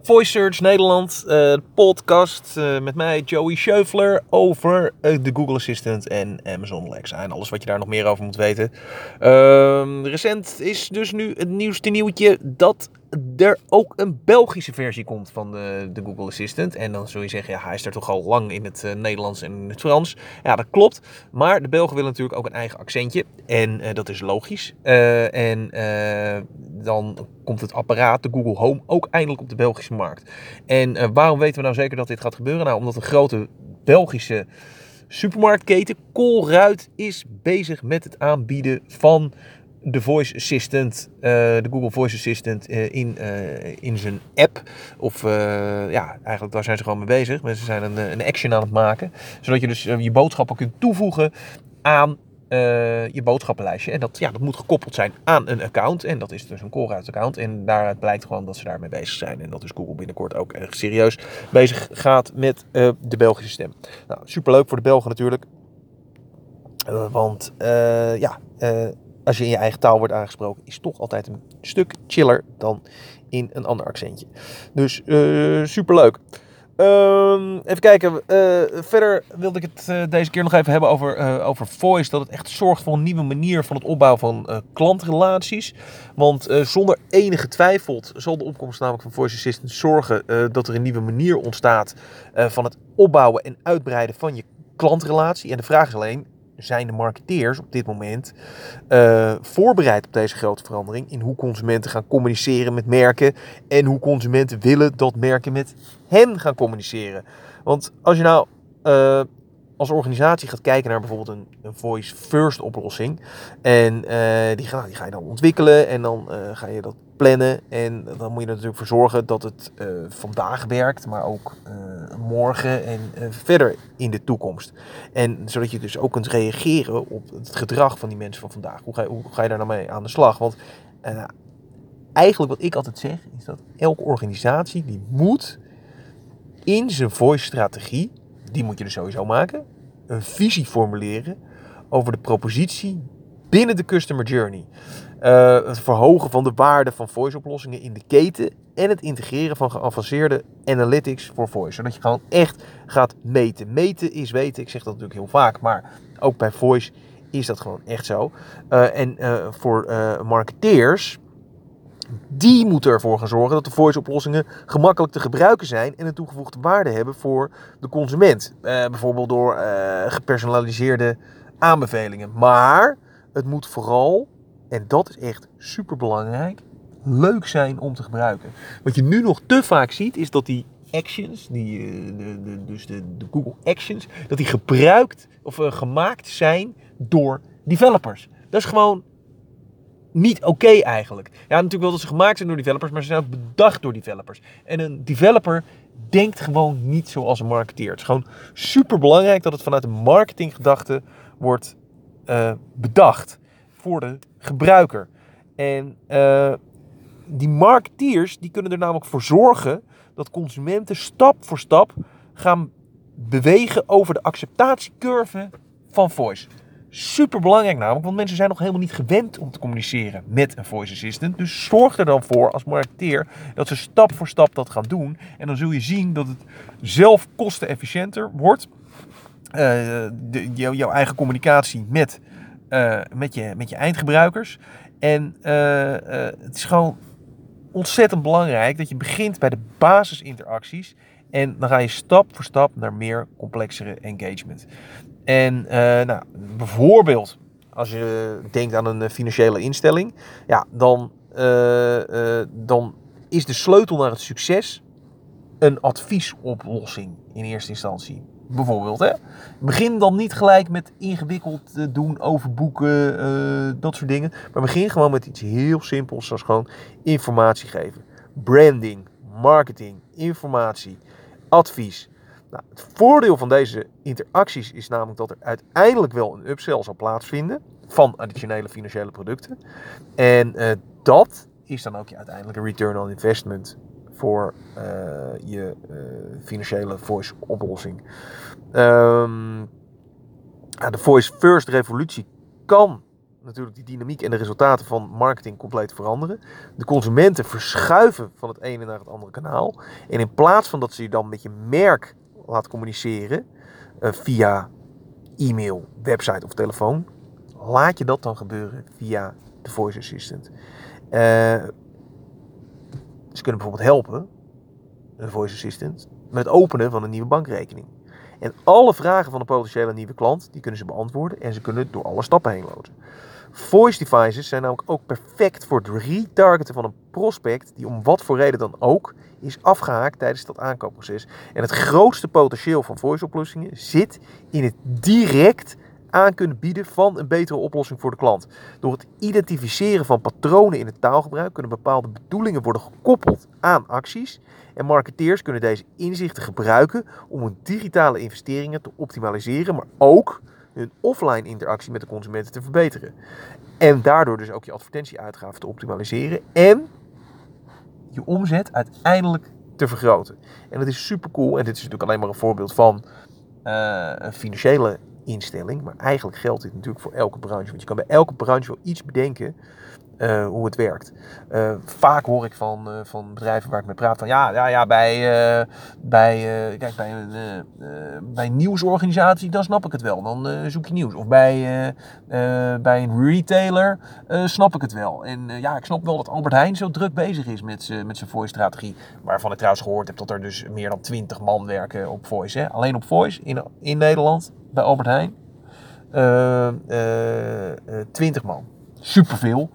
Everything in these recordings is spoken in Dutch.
Voice Search Nederland, podcast met mij Joey Scheufler over de Google Assistant en Amazon Alexa en alles wat je daar nog meer over moet weten. Recent is dus nu het nieuwste nieuwtje dat er ook een Belgische versie komt van de Google Assistant. En dan zul je zeggen, ja, hij is er toch al lang in het Nederlands en in het Frans. Ja, dat klopt. Maar de Belgen willen natuurlijk ook een eigen accentje. En dat is logisch. Dan komt het apparaat, de Google Home, ook eindelijk op de Belgische markt. En waarom weten we nou zeker dat dit gaat gebeuren? Nou, omdat een grote Belgische supermarktketen, Colruyt, is bezig met het aanbieden van de Voice Assistant, de Google Voice Assistant in zijn app. Eigenlijk daar zijn ze gewoon mee bezig. Mensen zijn een action aan het maken. Zodat je dus je boodschappen kunt toevoegen aan je boodschappenlijstje. En dat moet gekoppeld zijn aan een account. En dat is dus een Colruyt account. En daaruit blijkt gewoon dat ze daarmee bezig zijn. En dat dus Google binnenkort ook erg serieus bezig gaat met de Belgische stem. Nou, superleuk voor de Belgen natuurlijk. Als je in je eigen taal wordt aangesproken, is toch altijd een stuk chiller dan in een ander accentje. Dus superleuk. Even kijken. Verder wilde ik het deze keer nog even hebben over Voice. Dat het echt zorgt voor een nieuwe manier van het opbouwen van klantrelaties. Want zonder enige twijfel zal de opkomst namelijk van Voice Assistant zorgen dat er een nieuwe manier ontstaat van het opbouwen en uitbreiden van je klantrelatie. En de vraag is alleen, zijn de marketeers op dit moment voorbereid op deze grote verandering in hoe consumenten gaan communiceren met merken en hoe consumenten willen dat merken met hen gaan communiceren. Want als je nou als organisatie gaat kijken naar bijvoorbeeld een voice first oplossing en die ga je dan ontwikkelen en dan ga je dat plannen en dan moet je er natuurlijk voor zorgen dat het vandaag werkt, maar ook morgen en verder in de toekomst. En zodat je dus ook kunt reageren op het gedrag van die mensen van vandaag. Hoe ga je daar nou mee aan de slag? Want eigenlijk wat ik altijd zeg is dat elke organisatie die moet in zijn voice strategie, die moet je dus sowieso maken, een visie formuleren over de propositie binnen de customer journey. Het verhogen van de waarde van voice-oplossingen in de keten en het integreren van geavanceerde analytics voor voice. Zodat je gewoon echt gaat meten. Meten is weten, ik zeg dat natuurlijk heel vaak, maar ook bij voice is dat gewoon echt zo. Voor marketeers, die moeten ervoor gaan zorgen dat de voice-oplossingen gemakkelijk te gebruiken zijn en een toegevoegde waarde hebben voor de consument. Bijvoorbeeld door gepersonaliseerde aanbevelingen. Maar het moet vooral, en dat is echt super belangrijk, leuk zijn om te gebruiken. Wat je nu nog te vaak ziet is dat die actions, de Google Actions, dat die gebruikt of gemaakt zijn door developers. Dat is gewoon niet oké eigenlijk. Ja, natuurlijk wel dat ze gemaakt zijn door developers, maar ze zijn ook bedacht door developers. En een developer denkt gewoon niet zoals een marketeer. Het is gewoon super belangrijk dat het vanuit een marketinggedachte wordt bedacht voor de gebruiker. En die marketeers die kunnen er namelijk voor zorgen dat consumenten stap voor stap gaan bewegen over de acceptatiecurve van voice. Super belangrijk namelijk, want mensen zijn nog helemaal niet gewend om te communiceren met een voice assistant. Dus zorg er dan voor als marketeer dat ze stap voor stap dat gaan doen. En dan zul je zien dat het zelf kostenefficiënter wordt. Jouw eigen communicatie met je eindgebruikers. En het is gewoon ontzettend belangrijk dat je begint bij de basisinteracties. En dan ga je stap voor stap naar meer complexere engagement. En bijvoorbeeld als je denkt aan een financiële instelling, ja, dan is de sleutel naar het succes een adviesoplossing in eerste instantie. Bijvoorbeeld, hè. Begin dan niet gelijk met ingewikkeld doen, overboeken, dat soort dingen. Maar begin gewoon met iets heel simpels, zoals gewoon informatie geven. Branding, marketing, informatie, advies. Nou, het voordeel van deze interacties is namelijk dat er uiteindelijk wel een upsell zal plaatsvinden van additionele financiële producten. En dat is dan ook je uiteindelijke return on investment voor je financiële voice oplossing. De voice first revolutie kan natuurlijk die dynamiek en de resultaten van marketing compleet veranderen. De consumenten verschuiven van het ene naar het andere kanaal. En in plaats van dat ze je dan met je merk laat communiceren via e-mail, website of telefoon, laat je dat dan gebeuren via de voice assistant. Ze kunnen bijvoorbeeld helpen, de voice assistant, met het openen van een nieuwe bankrekening. En alle vragen van een potentiële nieuwe klant, die kunnen ze beantwoorden en ze kunnen door alle stappen heen loodsen. Voice devices zijn namelijk ook perfect voor het retargeten van een prospect die om wat voor reden dan ook is afgehaakt tijdens dat aankoopproces. En het grootste potentieel van voice oplossingen zit in het direct aan kunnen bieden van een betere oplossing voor de klant. Door het identificeren van patronen in het taalgebruik kunnen bepaalde bedoelingen worden gekoppeld aan acties. En marketeers kunnen deze inzichten gebruiken om hun digitale investeringen te optimaliseren, maar ook hun offline interactie met de consumenten te verbeteren. En daardoor dus ook je advertentieuitgaven te optimaliseren en je omzet uiteindelijk te vergroten. En dat is super cool. En dit is natuurlijk alleen maar een voorbeeld van een financiële instelling. Maar eigenlijk geldt dit natuurlijk voor elke branche. Want je kan bij elke branche wel iets bedenken hoe het werkt. Vaak hoor ik van bedrijven waar ik mee praat van bij een nieuwsorganisatie, dan snap ik het wel. Dan zoek je nieuws. Of bij een retailer snap ik het wel. En ik snap wel dat Albert Heijn zo druk bezig is met zijn voice-strategie. Waarvan ik trouwens gehoord heb dat er dus meer dan 20 man werken op voice. Hè? Alleen op voice in Nederland, bij Albert Heijn. 20 man. Superveel.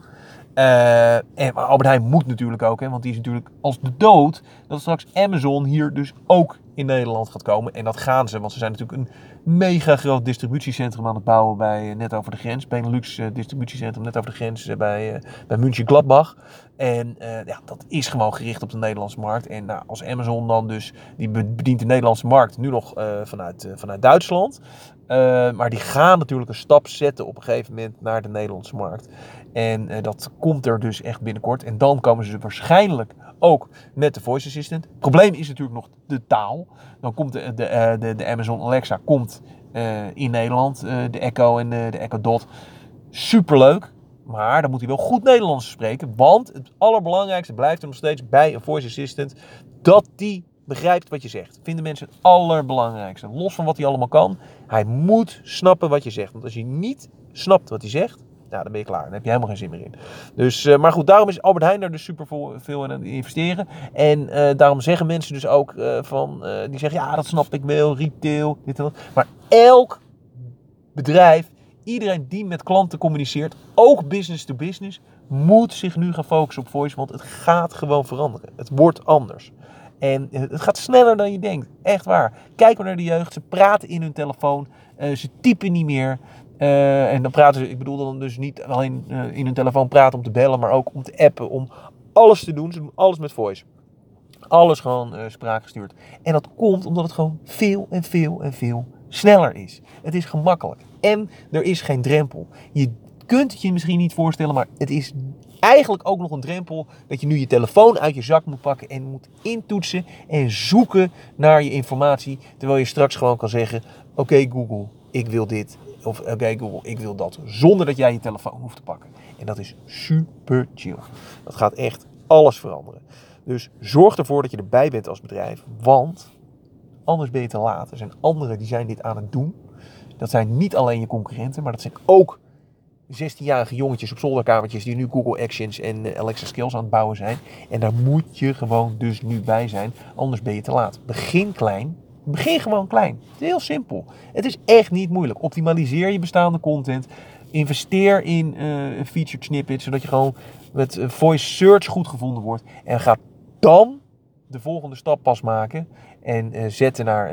Maar Albert Heijn moet natuurlijk ook, hè, want die is natuurlijk als de dood dat straks Amazon hier dus ook in Nederland gaat komen. En dat gaan ze, want ze zijn natuurlijk een mega groot distributiecentrum aan het bouwen bij net over de grens. Benelux distributiecentrum net over de grens bij München-Gladbach. En dat is gewoon gericht op de Nederlandse markt. En als Amazon dan dus, die bedient de Nederlandse markt nu nog vanuit Duitsland. Maar die gaan natuurlijk een stap zetten op een gegeven moment naar de Nederlandse markt. En dat komt er dus echt binnenkort. En dan komen ze waarschijnlijk ook met de voice assistant. Het probleem is natuurlijk nog de taal. Dan komt de Amazon Alexa komt, in Nederland. De Echo en de Echo Dot. Superleuk. Maar dan moet hij wel goed Nederlands spreken. Want het allerbelangrijkste blijft er nog steeds bij een voice assistant. Dat die begrijpt wat je zegt. Vinden mensen het allerbelangrijkste. Los van wat hij allemaal kan. Hij moet snappen wat je zegt. Want als je niet snapt wat hij zegt, dan ben je klaar. Dan heb je helemaal geen zin meer in. Dus, maar goed, daarom is Albert Heijn er dus super veel in aan het investeren. En daarom zeggen mensen dus ook die zeggen, ja, dat snap ik wel, retail, dit en dat. Maar elk bedrijf, iedereen die met klanten communiceert, ook business to business, moet zich nu gaan focussen op voice. Want het gaat gewoon veranderen. Het wordt anders. En het gaat sneller dan je denkt. Echt waar. Kijk maar naar de jeugd. Ze praten in hun telefoon. Ze typen niet meer. En dan praten ze, ik bedoel dan dus niet alleen in hun telefoon praten om te bellen, maar ook om te appen, om alles te doen. Ze doen alles met voice. Alles gewoon spraakgestuurd. En dat komt omdat het gewoon veel en veel en veel sneller is. Het is gemakkelijk. En er is geen drempel. Je kunt het je misschien niet voorstellen, maar het is eigenlijk ook nog een drempel dat je nu je telefoon uit je zak moet pakken en moet intoetsen en zoeken naar je informatie. Terwijl je straks gewoon kan zeggen, oké Google, ik wil dit. Of oké Google, ik wil dat. Zonder dat jij je telefoon hoeft te pakken. En dat is super chill. Dat gaat echt alles veranderen. Dus zorg ervoor dat je erbij bent als bedrijf. Want anders ben je te laat. Er zijn anderen die zijn dit aan het doen. Dat zijn niet alleen je concurrenten, maar dat zijn ook 16-jarige jongetjes op zolderkamertjes die nu Google Actions en Alexa Skills aan het bouwen zijn. En daar moet je gewoon dus nu bij zijn. Anders ben je te laat. Begin klein. Begin gewoon klein. Het is heel simpel. Het is echt niet moeilijk. Optimaliseer je bestaande content. Investeer in featured snippets, zodat je gewoon met voice search goed gevonden wordt. En ga dan de volgende stap pas maken. En zetten naar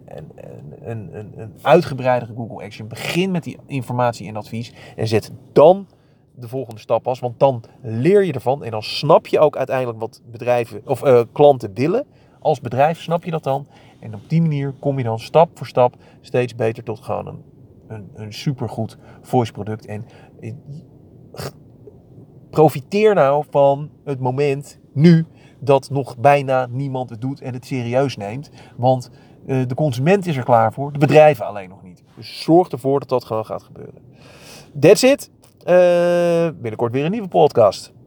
een uitgebreidere Google Action. Begin met die informatie en advies. En zet dan de volgende stap pas. Want dan leer je ervan. En dan snap je ook uiteindelijk wat bedrijven of klanten willen. Als bedrijf snap je dat dan. En op die manier kom je dan stap voor stap steeds beter tot gewoon een supergoed voice product. En profiteer nou van het moment nu dat nog bijna niemand het doet en het serieus neemt. Want de consument is er klaar voor, de bedrijven alleen nog niet. Dus zorg ervoor dat dat gewoon gaat gebeuren. That's it. Binnenkort weer een nieuwe podcast.